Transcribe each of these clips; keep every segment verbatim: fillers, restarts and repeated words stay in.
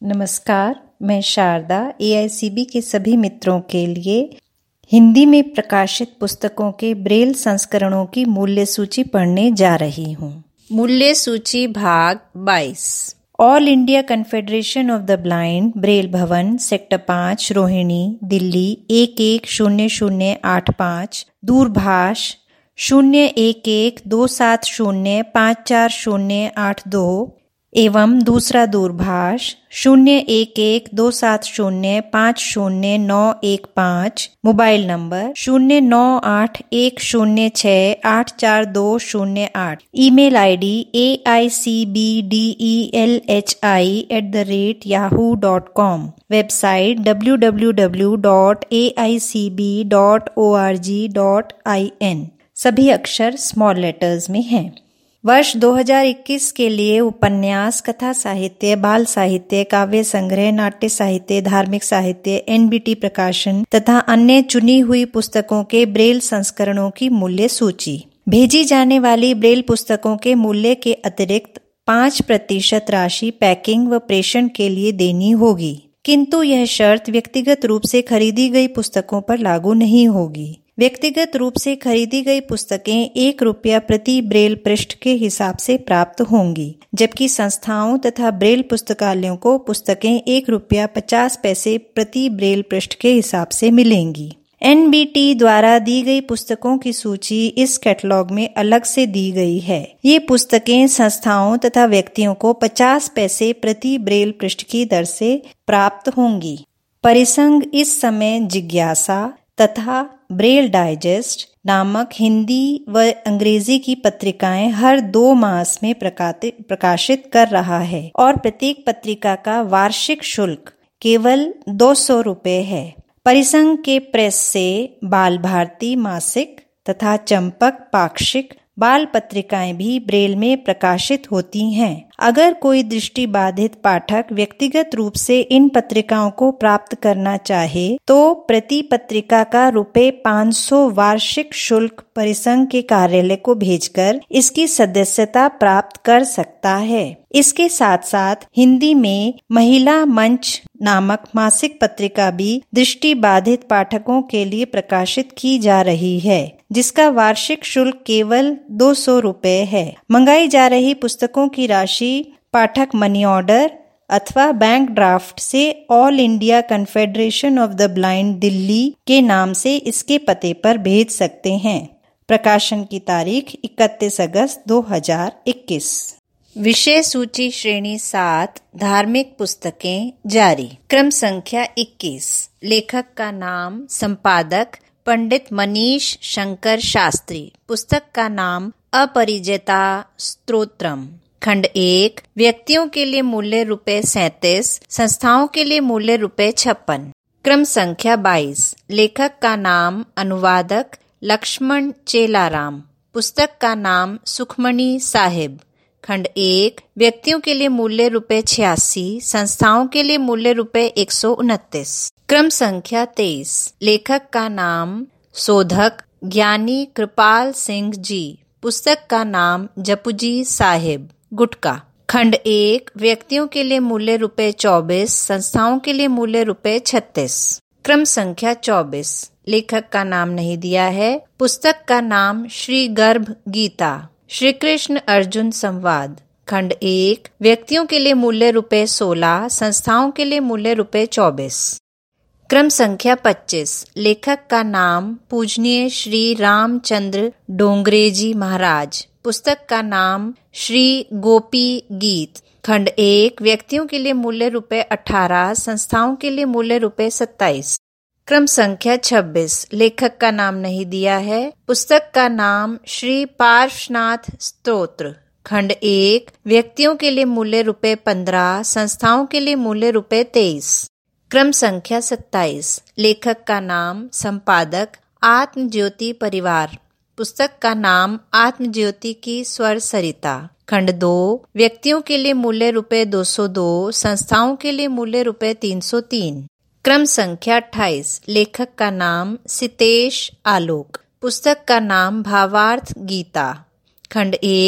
नमस्कार, मैं शारदा ए I C B के सभी मित्रों के लिए हिंदी में प्रकाशित पुस्तकों के ब्रेल संस्करणों की मूल्य सूची पढ़ने जा रही हूँ। मूल्य सूची भाग बाईस। All India Confederation of the Blind, Braille Bhawan, sector पाँच, रोहिणी, दिल्ली एक एक शून्य शून्य आठ पाँच। दूरभाष शून्य एक एक दो सात शून्य पाँच चार शून्य आठ दो एवं दूसरा दूरभाष शून्य एक एक दो सात शून्य पाँच शून्य नौ एक पाँच। मोबाइल नंबर शून्य नौ आठ एक शून्य छः आठ चार दो शून्य आठ। Email ID A I C B D E L H I at the rate Yahoo dot com. Website W W W dot A I C B dot O R G dot I N. सभी अक्षर small letters में हैं। वर्ष दो हज़ार इक्कीस के लिए उपन्यास, कथा साहित्य, बाल साहित्य, काव्य संग्रह, नाट्य साहित्य, धार्मिक साहित्य, एन बी टी प्रकाशन तथा अन्य चुनी हुई पुस्तकों के ब्रेल संस्करणों की मूल्य सूची। भेजी जाने वाली ब्रेल पुस्तकों के मूल्य के अतिरिक्त पाँच प्रतिशत राशि पैकिंग व प्रेषण के लिए देनी होगी, किंतु यह शर्त व्यक्तिगत रूप से खरीदी गई पुस्तकों पर लागू नहीं होगी। व्यक्तिगत रूप से खरीदी गई पुस्तकें एक रुपया प्रति ब्रेल पृष्ठ के हिसाब से प्राप्त होंगी, जबकि संस्थाओं तथा ब्रेल पुस्तकालयों को पुस्तकें एक रुपया पचास पैसे प्रति ब्रेल पृष्ठ के हिसाब से मिलेंगी। एन बी टी द्वारा दी गई पुस्तकों की सूची इस कैटलॉग में अलग से दी गई है। ये पुस्तकें संस्थाओं तथा व्यक्तियों को पचास पैसे प्रति ब्रेल पृष्ठ की दर से प्राप्त होंगी। परिसंघ इस समय जिज्ञासा तथा ब्रेल डाइजेस्ट नामक हिंदी व अंग्रेजी की पत्रिकाएं हर दो मास में प्रकाशित कर रहा है और प्रत्येक पत्रिका का वार्षिक शुल्क केवल दो सौ रुपये है। परिसंघ के प्रेस से बाल भारती मासिक तथा चंपक पाक्षिक बाल पत्रिकाएं भी ब्रेल में प्रकाशित होती हैं। अगर कोई दृष्टिबाधित पाठक व्यक्तिगत रूप से इन पत्रिकाओं को प्राप्त करना चाहे तो प्रति पत्रिका का रुपए पाँच सौ वार्षिक शुल्क परिसंघ के कार्यालय को भेजकर इसकी सदस्यता प्राप्त कर सकता है। इसके साथ साथ हिंदी में महिला मंच नामक मासिक पत्रिका भी दृष्टिबाधित पाठकों के लिए प्रकाशित की जा रही है, जिसका वार्षिक शुल्क केवल दो सौ रुपये है। मंगाई जा रही पुस्तकों की राशि पाठक मनी ऑर्डर अथवा बैंक ड्राफ्ट से All India Confederation of the Blind Delhi के नाम से इसके पते पर भेज सकते हैं। प्रकाशन की तारीख इकतीस अगस्त दो हज़ार इक्कीस। विषय सूची श्रेणी सात, धार्मिक पुस्तकें जारी। क्रम संख्या इक्कीस। लेखक का नाम, संपादक पंडित मनीष शंकर शास्त्री। पुस्तक का नाम अपरिजता स्तोत्रम। खंड एक। व्यक्तियों के लिए मूल्य रुपए सैंतीस, संस्थाओं के लिए मूल्य रुपए छप्पन। क्रम संख्या बाईस। लेखक का नाम, अनुवादक लक्ष्मण चेलाराम। पुस्तक का नाम सुखमणि साहिब। खंड एक। व्यक्तियों के लिए मूल्य रुपए छियासी, संस्थाओं के लिए मूल्य रुपए एक सौ उनतीस। क्रम संख्या तेईस। लेखक का नाम शोधक ज्ञानी कृपाल सिंह जी। पुस्तक का नाम जपुजी साहिब गुटका। खंड एक। व्यक्तियों के लिए मूल्य रुपए चौबीस, संस्थाओं के लिए मूल्य रुपए छत्तीस। क्रम संख्या चौबीस। लेखक का नाम नहीं दिया है। पुस्तक का नाम श्री गर्भ गीता श्री कृष्ण अर्जुन संवाद। खंड एक। व्यक्तियों के लिए मूल्य रुपए सोलह, संस्थाओं के लिए मूल्य रुपए चौबीस। क्रम संख्या पच्चीस। लेखक का नाम पूजनीय श्री रामचंद्र डोंगरे जी महाराज। पुस्तक का नाम श्री गोपी गीत। खंड एक। व्यक्तियों के लिए मूल्य रुपए अठारह, संस्थाओं के लिए मूल्य रुपए सत्ताईस। क्रम संख्या छब्बीस। लेखक का नाम नहीं दिया है। पुस्तक का नाम श्री पार्श्वनाथ स्तोत्र। खंड एक। व्यक्तियों के लिए मूल्य रुपए पंद्रह, संस्थाओं के लिए मूल्य रुपए तेईस। क्रम संख्या सत्ताईस। लेखक का नाम, संपादक आत्म ज्योति परिवार। पुस्तक का नाम आत्म ज्योति की स्वर सरिता। खंड दो। व्यक्तियों के लिए मूल्य रुपए दो सौ दो, संस्थाओं के लिए मूल्य रुपए तीन सौ तीन। क्रम संख्या अट्ठाईस। लेखक का नाम सितेश आलोक। पुस्तक का नाम भावार्थ गीता। खंड एक।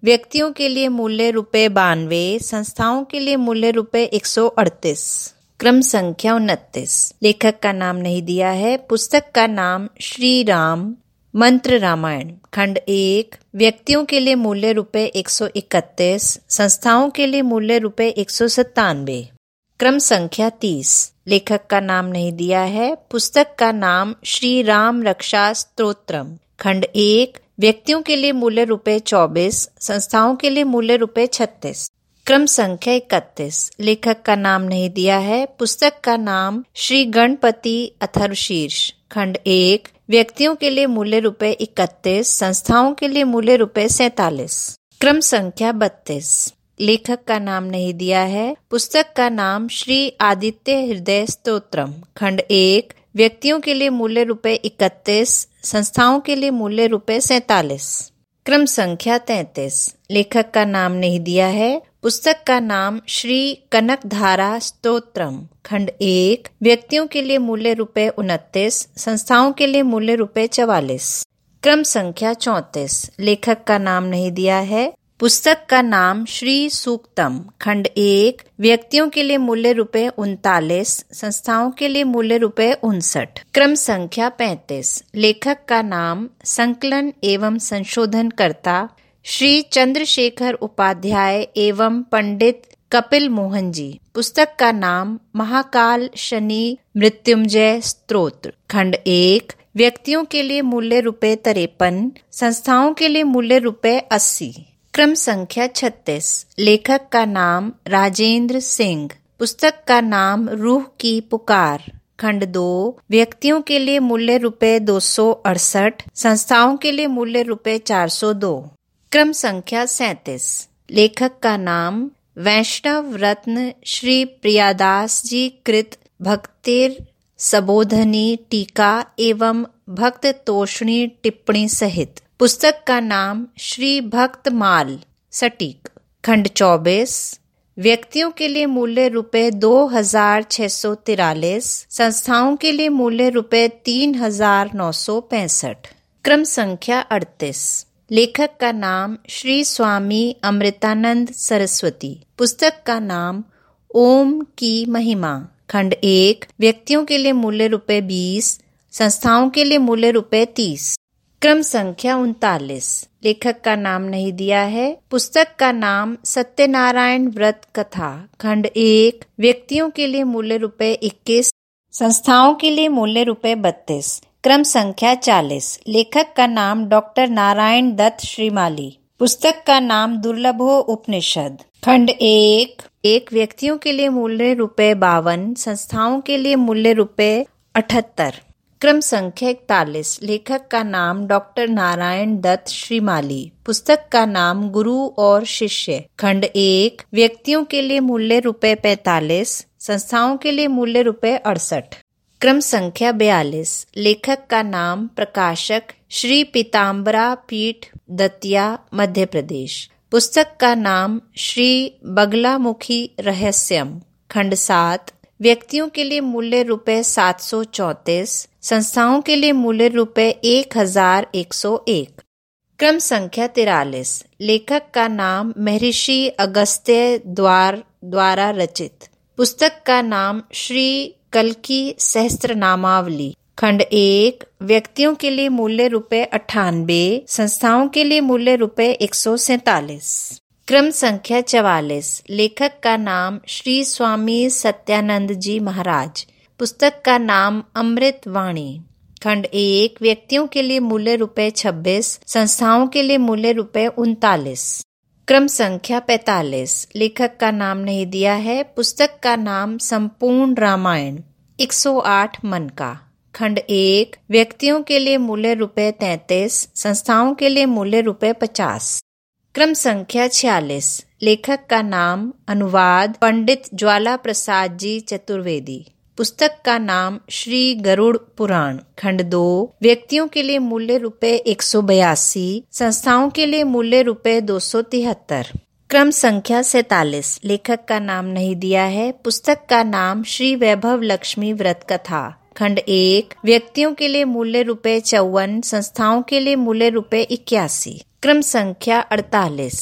व्यक्तियों के लिए मूल्य रुपए बानवे, संस्थाओं के लिए मूल्य रुपए एक सौ अड़तीस। क्रम संख्या उनतीस। लेखक का नाम नहीं दिया है। पुस्तक का नाम श्री राम मंत्र रामायण, खंड एक। व्यक्तियों के लिए मूल्य रुपए एक सौ इकतीस, संस्थाओं के लिए मूल्य रुपए एक सौ सत्तानवे। क्रम संख्या तीस। लेखक का नाम नहीं दिया है। पुस्तक का नाम श्री राम रक्षा स्तोत्रम, खंड एक। व्यक्तियों के लिए मूल्य रुपए चौबीस, संस्थाओं के लिए मूल्य रुपए छत्तीस। क्रम संख्या इकतीस। लेखक का नाम नहीं दिया है। पुस्तक का नाम श्री गणपति अथर्वशीर्ष, खंड एक। व्यक्तियों के लिए मूल्य रुपए इकतीस, संस्थाओं के लिए मूल्य रुपए सैतालीस। क्रम संख्या बत्तीस। लेखक का नाम नहीं दिया है। पुस्तक का नाम श्री आदित्य हृदय स्तोत्रम, खंड एक। व्यक्तियों के लिए मूल्य रुपए इकतीस, संस्थाओं के लिए मूल्य रुपए सैतालीस। क्रम संख्या तैंतीस। लेखक का नाम नहीं दिया है। पुस्तक का नाम श्री कनकधारा स्तोत्रम, खंड एक। व्यक्तियों के लिए मूल्य रुपए उनतीस, संस्थाओं के लिए मूल्य रुपए चवालीस। क्रम संख्या चौंतीस। लेखक का नाम नहीं दिया है। पुस्तक का नाम श्री सूक्तम, खंड एक। व्यक्तियों के लिए मूल्य रुपए उनतालीस, संस्थाओं के लिए मूल्य रुपए उनसठ। क्रम संख्या पैंतीस। लेखक का नाम संकलन एवं संशोधन करता श्री चंद्रशेखर उपाध्याय एवं पंडित कपिल मोहन जी। पुस्तक का नाम महाकाल शनि मृत्युंजय स्तोत्र, खंड एक। व्यक्तियों के लिए मूल्य रुपए तिरपन, संस्थाओं के लिए मूल्य रुपए अस्सी। क्रम संख्या छत्तीस। लेखक का नाम राजेंद्र सिंह। पुस्तक का नाम रूह की पुकार, खंड दो। व्यक्तियों के लिए मूल्य रुपए दो सौ अड़सठ, संस्थाओं के लिए मूल्य रुपए चार सौ दो। क्रम संख्या सैंतीस। लेखक का नाम वैष्णव रत्न श्री प्रियादास जी कृत भक्तिर सबोधनी टीका एवं भक्त तोषणी टिप्पणी सहित। पुस्तक का नाम श्री भक्तमाल सटीक, खंड चौबीस। व्यक्तियों के लिए मूल्य रुपए दो हजार छह सौ तिरालीस, संस्थाओं के लिए मूल्य रुपए तीन हजार नौ सौ पैंसठ। क्रम संख्या अड़तीस। लेखक का नाम श्री स्वामी अमृतानंद सरस्वती। पुस्तक का नाम ओम की महिमा, खंड एक। व्यक्तियों के लिए मूल्य रुपए बीस, संस्थाओं के लिए मूल्य रुपए तीस। क्रम संख्या उनतालीस। लेखक का नाम नहीं दिया है। पुस्तक का नाम सत्यनारायण व्रत कथा, खंड एक। व्यक्तियों के लिए मूल्य रुपए इक्कीस, संस्थाओं के लिए मूल्य रुपए बत्तीस। क्रम संख्या चालीस। लेखक का नाम डॉक्टर नारायण दत्त श्रीमाली। पुस्तक का नाम दुर्लभो उपनिषद, खंड एक। एक। व्यक्तियों के लिए मूल्य रुपए बावन, संस्थाओं के लिए मूल्य रुपए अठहत्तर। क्रम संख्या इकतालीस। लेखक का नाम डॉक्टर नारायण दत्त श्रीमाली। पुस्तक का नाम गुरु और शिष्य, खंड एक। व्यक्तियों के लिए मूल्य रुपए पैंतालीस, संस्थाओं के लिए मूल्य रुपए अड़सठ। क्रम संख्या बयालीस। लेखक का नाम प्रकाशक श्री पीताम्बरा पीठ दतिया मध्य प्रदेश। पुस्तक का नाम श्री बगलामुखी रहस्यम, खंड सात। व्यक्तियों के लिए मूल्य रुपए सात सौ चौतीस, संस्थाओं के लिए मूल्य रुपए एक हजार एक सौ एक। क्रम संख्या तिरालीस। लेखक का नाम महर्षि अगस्त्य द्वार द्वारा रचित। पुस्तक का नाम श्री कल्की सहस्त्रनामावली, खंड एक। व्यक्तियों के लिए मूल्य रुपए अट्ठानबे, संस्थाओं के लिए मूल्य रुपए एक सौ सैतालीस। क्रम संख्या चवालीस। लेखक का नाम श्री स्वामी सत्यानंद जी महाराज। पुस्तक का नाम अमृत वाणी, खंड एक। व्यक्तियों के लिए मूल्य रुपए छब्बीस, संस्थाओं के लिए मूल्य रुपए उनतालीस। क्रम संख्या पैंतालीस। लेखक का नाम नहीं दिया है। पुस्तक का नाम संपूर्ण रामायण, एक सौ आठ मन का, खंड एक। व्यक्तियों के लिए मूल्य रुपए तैंतीस, संस्थाओं के लिए मूल्य रुपए पचास। क्रम संख्या छियालीस। लेखक का नाम अनुवाद पंडित ज्वाला प्रसाद जी चतुर्वेदी। पुस्तक का नाम श्री गरुड़ पुराण, खंड दो। व्यक्तियों के लिए मूल्य रुपए एक सौ बयासी, संस्थाओं के लिए मूल्य रुपए दो सौ तिहत्तर। क्रम संख्या सैतालीस। लेखक का नाम नहीं दिया है। पुस्तक का नाम श्री वैभव लक्ष्मी व्रत कथा, खंड एक। व्यक्तियों के लिए मूल्य रुपए चौवन, संस्थाओं के लिए मूल्य रुपए इक्यासी। क्रम संख्या अड़तालीस।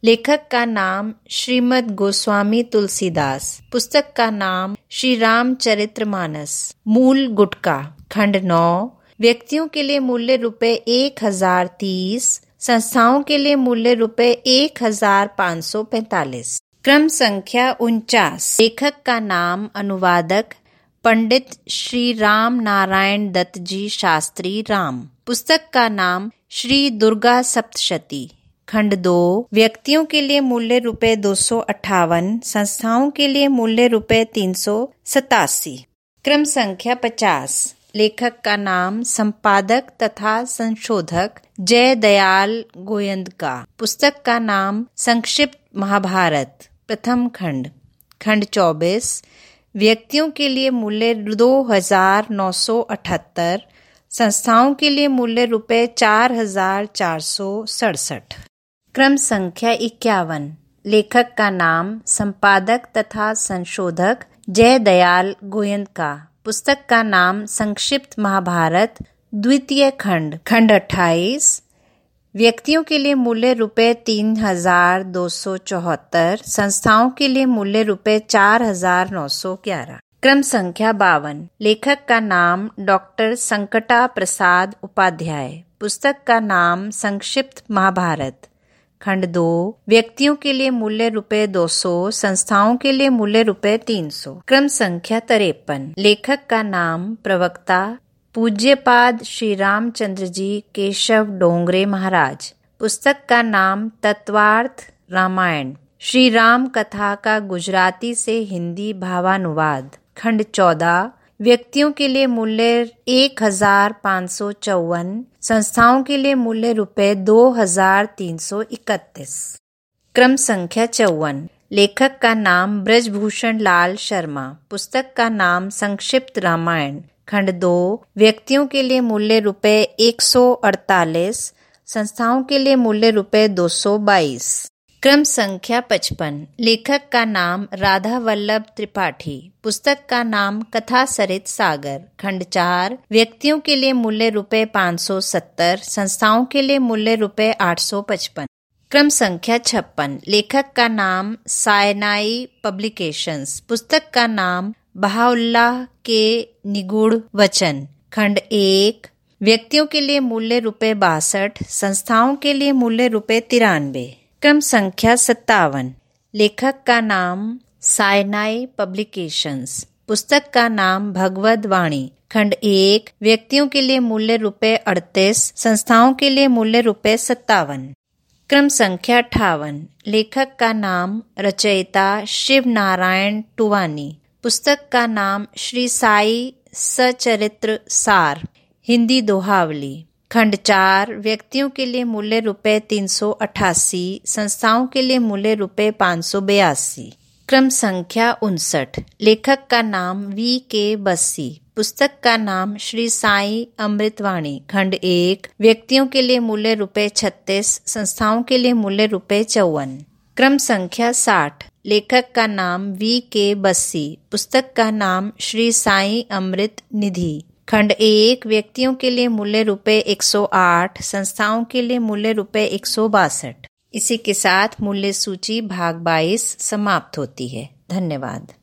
लेखक का नाम श्रीमद् गोस्वामी तुलसीदास। पुस्तक का नाम श्री रामचरितमानस। मूल गुटका। खंड नौ। व्यक्तियों के लिए मूल्य रुपए एक हजार तीस, संस्थाओं के लिए मूल्य रुपए एक हजार पाँच सौ पैंतालीस। क्रम संख्या उनचास। लेखक का नाम अनुवादक पंडित श्री राम नारायण दत्त जी शास्त्री राम। पुस्तक का नाम श्री दुर्गा सप्तशती। खंड दो। व्यक्तियों के लिए मूल्य रुपए दो सौ अट्ठावन, संस्थाओं के लिए मूल्य रुपए तीन सौ सतासी। क्रम संख्या पचास। लेखक का नाम संपादक तथा संशोधक जय दयाल गोयंदका। पुस्तक का नाम संक्षिप्त महाभारत प्रथम खंड। खंड चौबीस। व्यक्तियों के लिए मूल्य दो हजार नौ सौ अठहत्तर, संस्थाओं के लिए मूल्य रुपए चार हजार चार सौ सड़सठ। क्रम संख्या इक्यावन। लेखक का नाम संपादक तथा संशोधक जय दयाल गोयंदका। पुस्तक का नाम संक्षिप्त महाभारत द्वितीय खंड। खंड अट्ठाईस। व्यक्तियों के लिए मूल्य रुपए तीन हजार दो सौ चौहत्तर, संस्थाओं के लिए मूल्य रुपए चार हजार नौ सौ ग्यारह। क्रम संख्या बावन। लेखक का नाम डॉक्टर संकटा प्रसाद उपाध्याय। पुस्तक का नाम संक्षिप्त महाभारत। खंड दो। व्यक्तियों के लिए मूल्य रुपए दो सौ, संस्थाओं के लिए मूल्य रुपए तीन सौ। क्रम संख्या तिरपन। लेखक का नाम प्रवक्ता पूज्यपाद श्री रामचंद्र जी केशव डोंगरे महाराज। पुस्तक का नाम तत्वार्थ रामायण। श्री राम कथा का गुजराती से हिंदी भावानुवाद। खंड चौदह। व्यक्तियों के लिए मूल्य एक हजार पाँच सौ चौवन, संस्थाओं के लिए मूल्य रुपए दो हजार तीन सौ इकतीस। क्रम संख्या चौवन। लेखक का नाम ब्रजभूषण लाल शर्मा। पुस्तक का नाम संक्षिप्त रामायण। खंड दो। व्यक्तियों के लिए मूल्य रुपए एक सौ अड़तालीस, संस्थाओं के लिए मूल्य रुपए दो सौ बाईस। क्रम संख्या पचपन। लेखक का नाम राधा वल्लभ त्रिपाठी। पुस्तक का नाम कथा सरित सागर। खंड चार। व्यक्तियों के लिए मूल्य रुपए पाँच सौ सत्तर, संस्थाओं के लिए मूल्य रुपए आठ सौ पचपन। क्रम संख्या छप्पन। लेखक का नाम सायनाई पब्लिकेशंस। पुस्तक का नाम बहाउल्लाह के निगूढ़ वचन। खंड एक। व्यक्तियों के लिए मूल्य रुपए बासठ, संस्थाओं के लिए मूल्य रुपए तिरानवे। क्रम संख्या सत्तावन। लेखक का नाम सायनाई पब्लिकेशंस। पुस्तक का नाम भगवद वाणी। खंड एक। व्यक्तियों के लिए मूल्य रुपए अड़तीस, संस्थाओं के लिए मूल्य रुपए सत्तावन। क्रम संख्या अट्ठावन। लेखक का नाम रचयिता शिव नारायण टुवानी। पुस्तक का नाम श्री साई सचरित्र सार हिंदी दोहावली। खंड चार। व्यक्तियों के लिए मूल्य रुपए तीन सौ अट्ठासी, संस्थाओं के लिए मूल्य रुपए पाँच सौ बयासी। क्रम संख्या उनसठ। लेखक का नाम वी के बस्सी। पुस्तक का नाम श्री साई अमृतवाणी। खंड एक। व्यक्तियों के लिए मूल्य रुपए छत्तीस, संस्थाओं के लिए मूल्य रुपए चौवन। क्रम संख्या साठ। लेखक का नाम वी के बस्सी। पुस्तक का नाम श्री साई अमृत निधि। खंड एक। व्यक्तियों के लिए मूल्य रुपए एक सौ आठ, संस्थाओं के लिए मूल्य रुपए एक सौ बासठ। इसी के साथ मूल्य सूची भाग बाईस समाप्त होती है। धन्यवाद।